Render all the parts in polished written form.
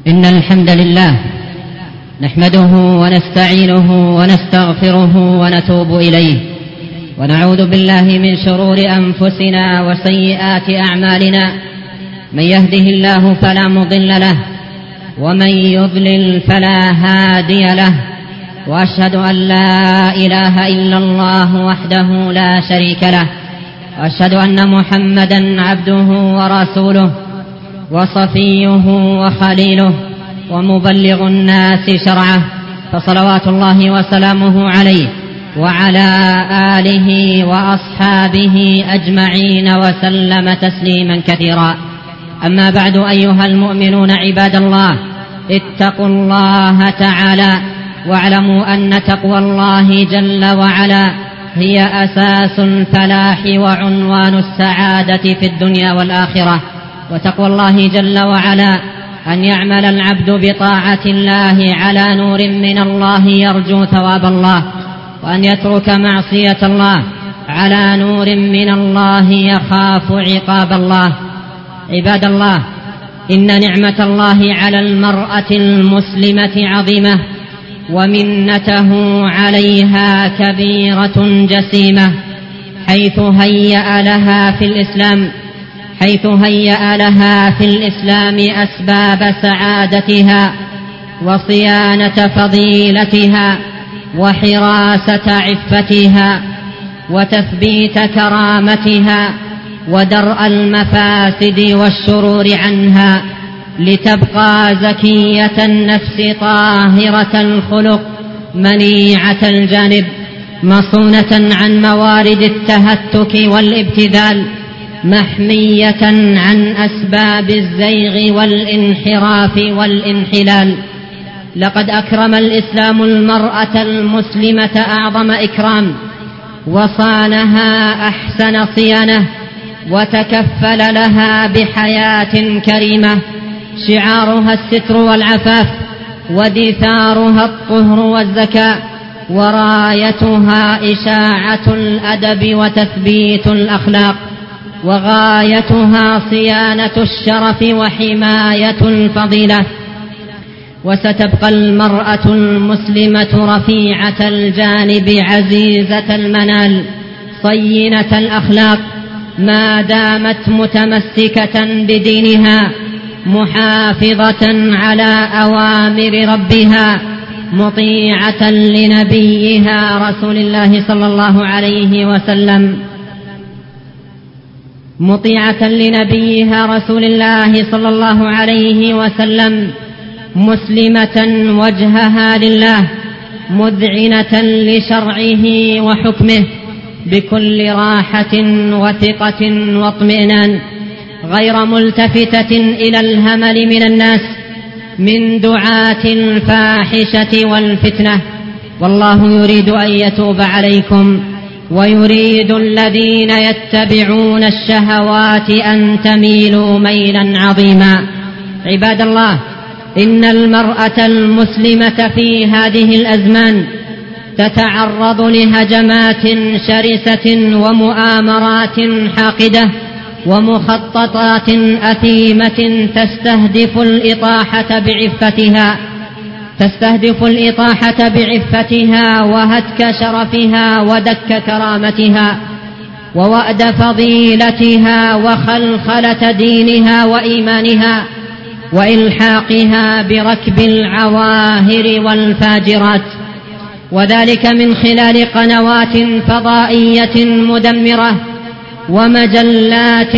إن الحمد لله نحمده ونستعينه ونستغفره ونتوب إليه، ونعوذ بالله من شرور أنفسنا وسيئات أعمالنا. من يهده الله فلا مضل له، ومن يضلل فلا هادي له، وأشهد أن لا إله إلا الله وحده لا شريك له، وأشهد أن محمدا عبده ورسوله وصفيه وخليله ومبلغ الناس شرعه، فصلوات الله وسلامه عليه وعلى آله وأصحابه أجمعين وسلم تسليما كثيرا. أما بعد، أيها المؤمنون عباد الله، اتقوا الله تعالى واعلموا أن تقوى الله جل وعلا هي أساس الفلاح وعنوان السعادة في الدنيا والآخرة. وتقوى الله جل وعلا أن يعمل العبد بطاعة الله على نور من الله يرجو ثواب الله، وأن يترك معصية الله على نور من الله يخاف عقاب الله. عباد الله، إن نعمة الله على المرأة المسلمة عظيمة، ومنته عليها كبيرة جسيمة، حيث هيأ لها في الإسلام أسباب سعادتها وصيانة فضيلتها وحراسة عفتها وتثبيت كرامتها ودرء المفاسد والشرور عنها، لتبقى زكية النفس طاهرة الخلق منيعة الجانب، مصونة عن موارد التهتك والابتذال، محمية عن أسباب الزيغ والانحراف والانحلال. لقد أكرم الإسلام المرأة المسلمة أعظم إكرام، وصانها أحسن صيانة، وتكفل لها بحياة كريمة شعارها الستر والعفاف، ودثارها الطهر والزكاة، ورايتها إشاعة الأدب وتثبيت الأخلاق، وغايتها صيانة الشرف وحماية الفضيلة. وستبقى المرأة المسلمة رفيعة الجانب عزيزة المنال صينة الأخلاق، ما دامت متمسكة بدينها، محافظة على أوامر ربها، مطيعة لنبيها رسول الله صلى الله عليه وسلم، مسلمة وجهها لله، مذعنة لشرعه وحكمه بكل راحة وثقة واطمئنان، غير ملتفتة إلى الهمل من الناس من دعاة الفاحشة والفتنة. والله يريد أن يتوب عليكم، ويريد الذين يتبعون الشهوات أن تميلوا ميلا عظيما. عباد الله، إن المرأة المسلمة في هذه الأزمان تتعرض لهجمات شرسة ومؤامرات حاقدة ومخططات أثيمة تستهدف الإطاحة بعفتها وهتك شرفها ودك كرامتها ووأد فضيلتها وخلخلة دينها وإيمانها، وإلحاقها بركب العواهر والفاجرات، وذلك من خلال قنوات فضائية مدمرة ومجلات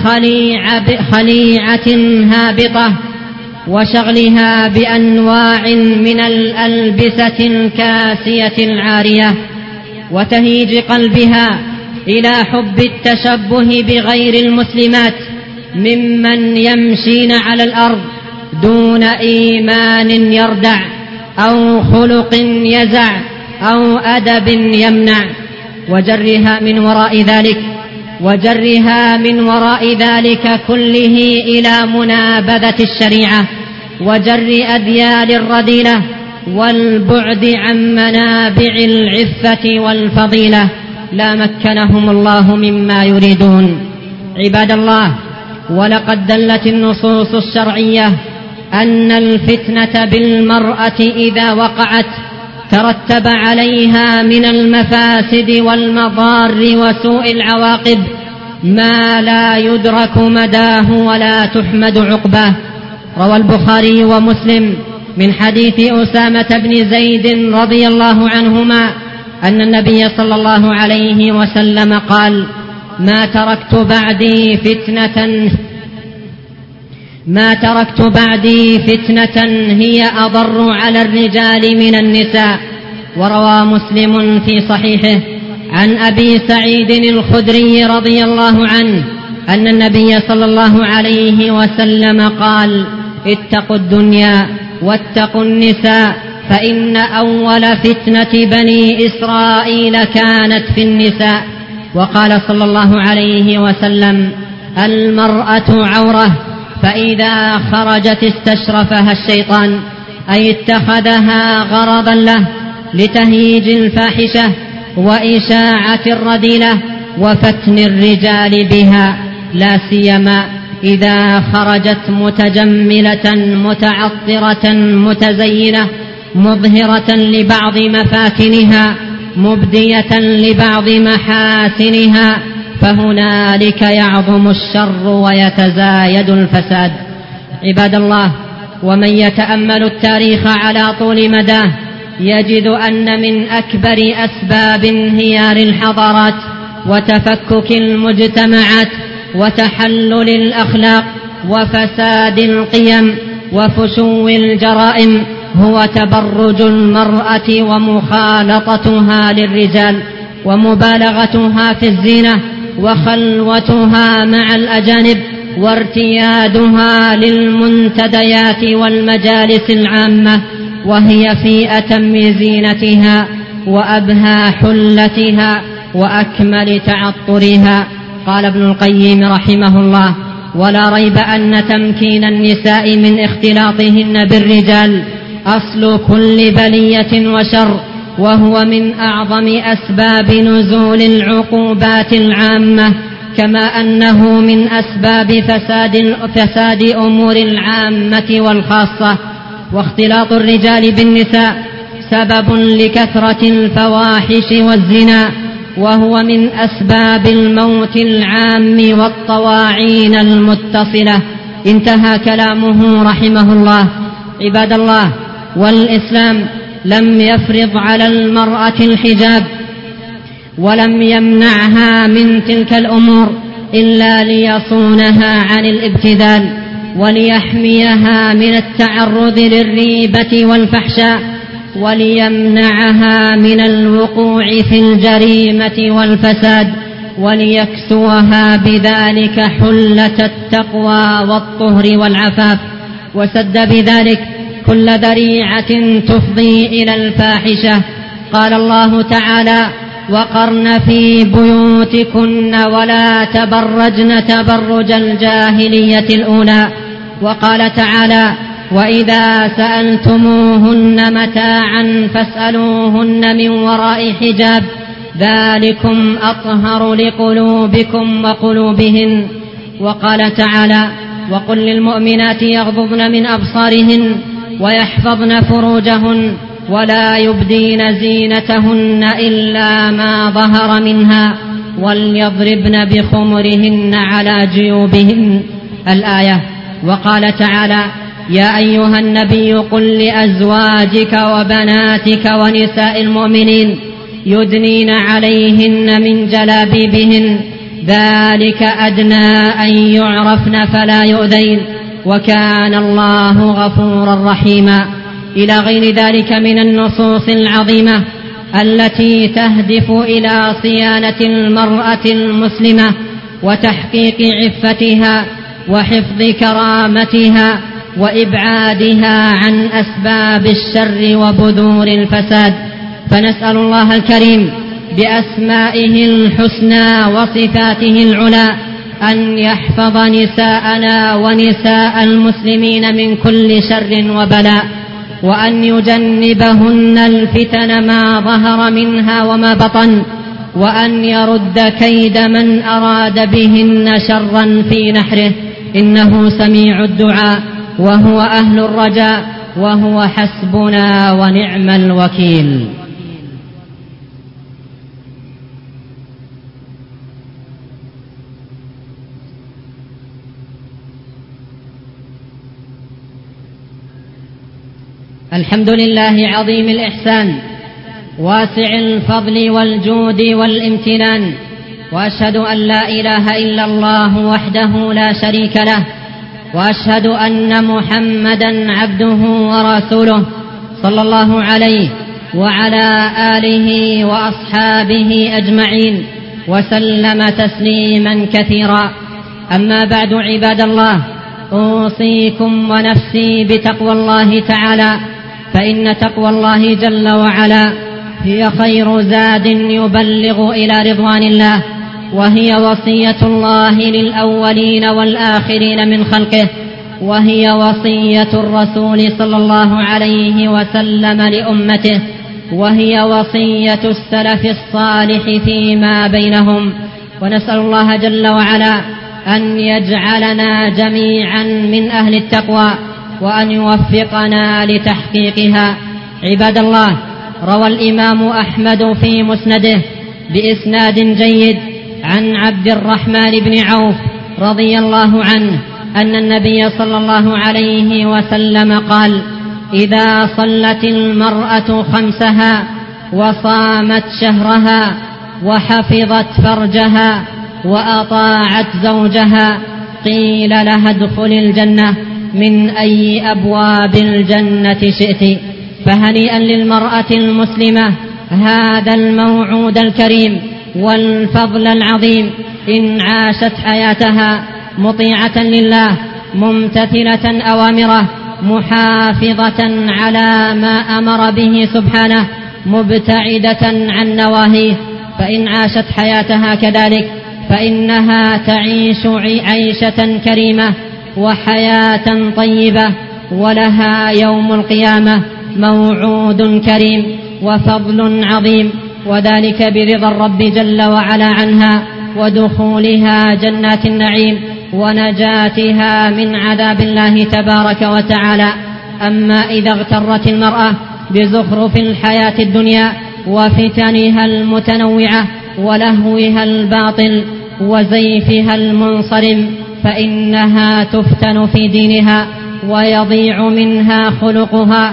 خليعة هابطة، وشغلها بأنواع من الألبسة الكاسية العارية، وتهيج قلبها إلى حب التشبه بغير المسلمات ممن يمشين على الأرض دون إيمان يردع أو خلق يزع أو أدب يمنع، وجرها من وراء ذلك كله إلى منابذة الشريعة وجر أذيال الرذيلة والبعد عن منابع العفة والفضيلة، لا مكنهم الله مما يريدون. عباد الله، ولقد دلت النصوص الشرعية أن الفتنة بالمرأة إذا وقعت ترتب عليها من المفاسد والمضار وسوء العواقب ما لا يدرك مداه ولا تحمد عقباه. روى البخاري ومسلم من حديث أسامة بن زيد رضي الله عنهما أن النبي صلى الله عليه وسلم قال: ما تركت بعدي فتنة هي أضر على الرجال من النساء. وروى مسلم في صحيحه عن أبي سعيد الخدري رضي الله عنه أن النبي صلى الله عليه وسلم قال: اتقوا الدنيا واتقوا النساء، فإن أول فتنة بني إسرائيل كانت في النساء. وقال صلى الله عليه وسلم: المرأة عورة، فإذا خرجت استشرفها الشيطان، أي اتخذها غرضا له لتهييج الفاحشة وإشاعة الرذيلة وفتن الرجال بها، لا سيما إذا خرجت متجملة متعطرة متزينة مظهرة لبعض مفاتنها مبدية لبعض محاسنها، فهنالك يعظم الشر ويتزايد الفساد. عباد الله، ومن يتأمل التاريخ على طول مداه يجد أن من أكبر أسباب انهيار الحضارات وتفكك المجتمعات وتحلل الأخلاق وفساد القيم وفشو الجرائم هو تبرج المرأة ومخالطتها للرجال ومبالغتها في الزينة وخلوتها مع الأجانب وارتيادها للمنتديات والمجالس العامة وهي في أتم زينتها وأبهى حلتها وأكمل تعطرها. قال ابن القيم رحمه الله: ولا ريب أن تمكين النساء من اختلاطهن بالرجال أصل كل بلية وشر، وهو من أعظم أسباب نزول العقوبات العامة، كما أنه من أسباب فساد أمور العامة والخاصة. واختلاط الرجال بالنساء سبب لكثرة الفواحش والزنا، وهو من أسباب الموت العام والطواعين المتصلة. انتهى كلامه رحمه الله. عباد الله، والإسلام لم يفرض على المرأة الحجاب ولم يمنعها من تلك الأمور إلا ليصونها عن الابتذال وليحميها من التعرض للريبة والفحشاء وليمنعها من الوقوع في الجريمة والفساد وليكسوها بذلك حلة التقوى والطهر والعفاف، وسد بذلك كل ذريعة تفضي إلى الفاحشة. قال الله تعالى: وقرن في بيوتكن ولا تبرجن تبرج الجاهلية الأولى. وقال تعالى: وإذا سألتموهن متاعا فاسألوهن من وراء حجاب ذلكم أطهر لقلوبكم وقلوبهن. وقال تعالى: وقل للمؤمنات يغضضن من أبصارهن ويحفظن فروجهن ولا يبدين زينتهن إلا ما ظهر منها وليضربن بخمرهن على جيوبهن. الآية. وقال تعالى: يا أيها النبي قل لأزواجك وبناتك ونساء المؤمنين يدنين عليهن من جلابيبهن ذلك أدنى أن يعرفن فلا يؤذين وكان الله غفورا رحيما، إلى غير ذلك من النصوص العظيمة التي تهدف إلى صيانة المرأة المسلمة وتحقيق عفتها وحفظ كرامتها وإبعادها عن أسباب الشر وبذور الفساد. فنسأل الله الكريم بأسمائه الحسنى وصفاته العلى أن يحفظ نساءنا ونساء المسلمين من كل شر وبلاء، وأن يجنبهن الفتن ما ظهر منها وما بطن، وأن يرد كيد من أراد بهن شرا في نحره، إنه سميع الدعاء وهو أهل الرجاء، وهو حسبنا ونعم الوكيل. الحمد لله عظيم الإحسان واسع الفضل والجود والامتنان، وأشهد أن لا إله إلا الله وحده لا شريك له، وأشهد أن محمدا عبده ورسوله صلى الله عليه وعلى آله وأصحابه أجمعين وسلم تسليما كثيرا. أما بعد، عباد الله، أوصيكم ونفسي بتقوى الله تعالى، فإن تقوى الله جل وعلا هي خير زاد يبلغ إلى رضوان الله، وهي وصية الله للأولين والآخرين من خلقه، وهي وصية الرسول صلى الله عليه وسلم لأمته، وهي وصية السلف الصالح فيما بينهم. ونسأل الله جل وعلا أن يجعلنا جميعا من أهل التقوى، وأن يوفقنا لتحقيقها. عباد الله، روى الإمام أحمد في مسنده بإسناد جيد عن عبد الرحمن بن عوف رضي الله عنه أن النبي صلى الله عليه وسلم قال: إذا صلت المرأة خمسها وصامت شهرها وحفظت فرجها وأطاعت زوجها قيل لها ادخل الجنة من أي أبواب الجنة شئت. فهنيئا للمرأة المسلمة هذا الموعود الكريم والفضل العظيم، إن عاشت حياتها مطيعة لله ممتثلة أوامره محافظة على ما أمر به سبحانه مبتعدة عن نواهيه. فإن عاشت حياتها كذلك فإنها تعيش عيشة كريمة وحياة طيبة، ولها يوم القيامة موعود كريم وفضل عظيم، وذلك برضا الرب جل وعلا عنها ودخولها جنات النعيم ونجاتها من عذاب الله تبارك وتعالى. أما إذا اغترت المرأة بزخرف الحياة الدنيا وفتنها المتنوعة ولهوها الباطل وزيفها المنصرم فإنها تفتن في دينها ويضيع منها خلقها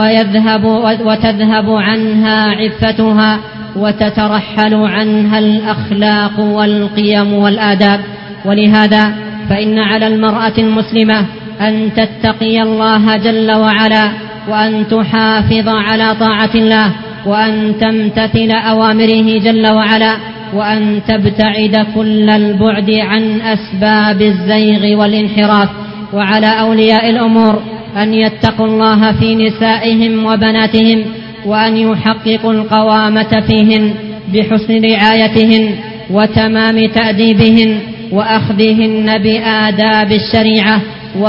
وتذهب عنها عفتها وتترحل عنها الأخلاق والقيم والآداب. ولهذا فإن على المرأة المسلمة أن تتقي الله جل وعلا، وأن تحافظ على طاعة الله، وأن تمتثل أوامره جل وعلا، وأن تبتعد كل البعد عن أسباب الزيغ والانحراف. وعلى أولياء الأمور أن يتقوا الله في نسائهم وبناتهم، وأن يحققوا القوامة فيهن بحسن رعايتهن وتمام تأديبهن وأخذهن بآداب الشريعة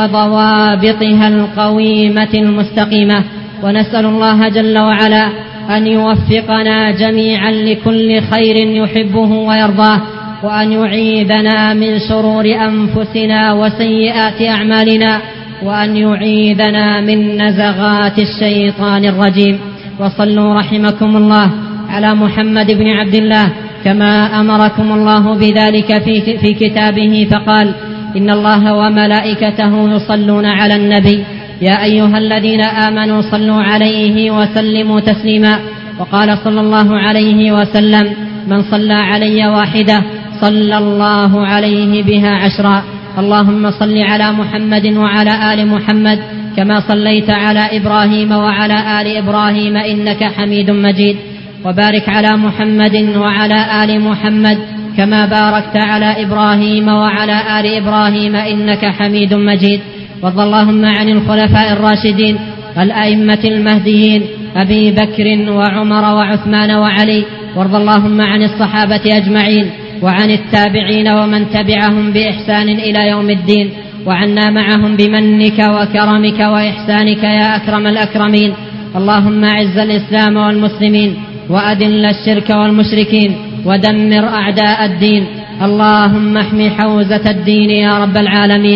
وضوابطها القويمة المستقيمة. ونسأل الله جل وعلا أن يوفقنا جميعا لكل خير يحبه ويرضاه، وأن يعيذنا من شرور أنفسنا وسيئات أعمالنا، وأن يعيذنا من نزغات الشيطان الرجيم. وصلوا رحمكم الله على محمد بن عبد الله كما أمركم الله بذلك في كتابه، فقال: إن الله وملائكته يصلون على النبي يا أيها الذين آمنوا صلوا عليه وسلموا تسليما. وقال صلى الله عليه وسلم: من صلى علي واحدة صلى الله عليه بها 10. اللهم صل على محمد وعلى آل محمد كما صليت على إبراهيم وعلى آل إبراهيم إنك حميد مجيد، وبارك على محمد وعلى آل محمد كما باركت على إبراهيم وعلى آل إبراهيم إنك حميد مجيد. وارض اللهم عن الخلفاء الراشدين الأئمة المهديين أبي بكر وعمر وعثمان وعلي، وارض اللهم عن الصحابة أجمعين وعن التابعين ومن تبعهم بإحسان إلى يوم الدين، وعنا معهم بمنك وكرمك وإحسانك يا أكرم الأكرمين. اللهم أعز الإسلام والمسلمين وأذل الشرك والمشركين ودمر أعداء الدين. اللهم احم حوزة الدين يا رب العالمين.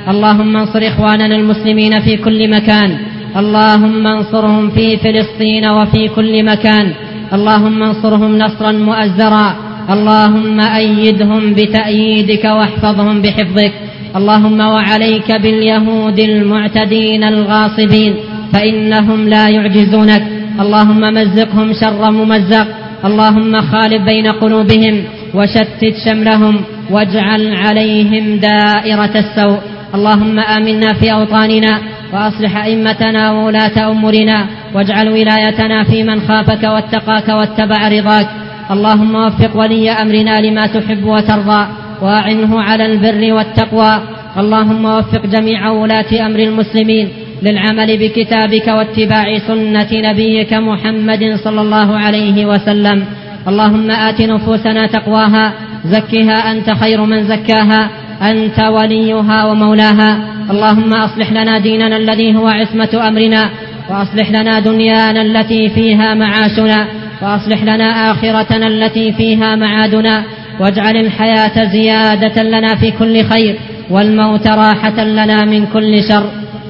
اللهم انصر إخواننا المسلمين في كل مكان، اللهم انصرهم في فلسطين وفي كل مكان، اللهم انصرهم نصرا مؤزرا، اللهم أيدهم بتأييدك واحفظهم بحفظك. اللهم وعليك باليهود المعتدين الغاصبين فإنهم لا يعجزونك، اللهم مزقهم شر ممزق، اللهم خالف بين قلوبهم وشتت شملهم واجعل عليهم دائرة السوء. اللهم آمنا في أوطاننا وأصلح أئمتنا وولاة أمورنا، واجعل ولايتنا في من خافك واتقاك واتبع رضاك. اللهم وفق ولي أمرنا لما تحب وترضى، وأعنه على البر والتقوى. اللهم وفق جميع ولاة أمر المسلمين للعمل بكتابك واتباع سنة نبيك محمد صلى الله عليه وسلم. اللهم آت نفوسنا تقواها، زكها أنت خير من زكاها، أنت وليها ومولاها. اللهم أصلح لنا ديننا الذي هو عصمة أمرنا، وأصلح لنا دنيانا التي فيها معاشنا، وأصلح لنا آخرتنا التي فيها معادنا، واجعل الحياة زيادة لنا في كل خير، والموت راحة لنا من كل شر.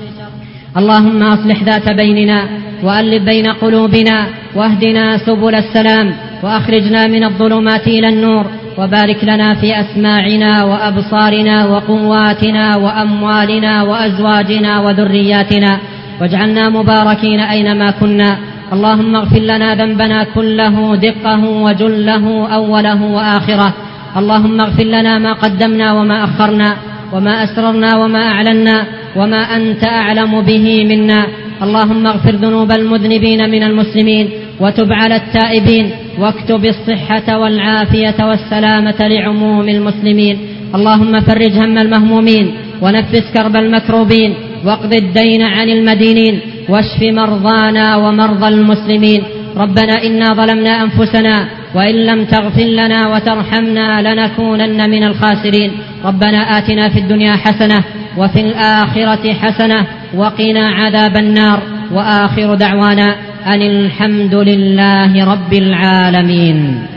اللهم أصلح ذات بيننا، وألف بين قلوبنا، واهدنا سبل السلام، وأخرجنا من الظلمات إلى النور، وبارك لنا في أسماعنا وأبصارنا وقواتنا وأموالنا وأزواجنا وذرياتنا، واجعلنا مباركين أينما كنا. اللهم اغفر لنا ذنبنا كله دقه وجله أوله وآخره. اللهم اغفر لنا ما قدمنا وما أخرنا، وما أسررنا وما أعلنا، وما أنت أعلم به منا. اللهم اغفر ذنوب المذنبين من المسلمين، وتب على التائبين، واكتب الصحة والعافية والسلامة لعموم المسلمين. اللهم فرج هم المهمومين، ونفس كرب المكروبين، واقض الدين عن المدينين، واشف مرضانا ومرضى المسلمين. ربنا إنا ظلمنا أنفسنا، وإن لم تغفر لنا وترحمنا لنكونن من الخاسرين. ربنا آتنا في الدنيا حسنة، وفي الآخرة حسنة، وقنا عذاب النار. وآخر دعوانا أن الحمد لله رب العالمين.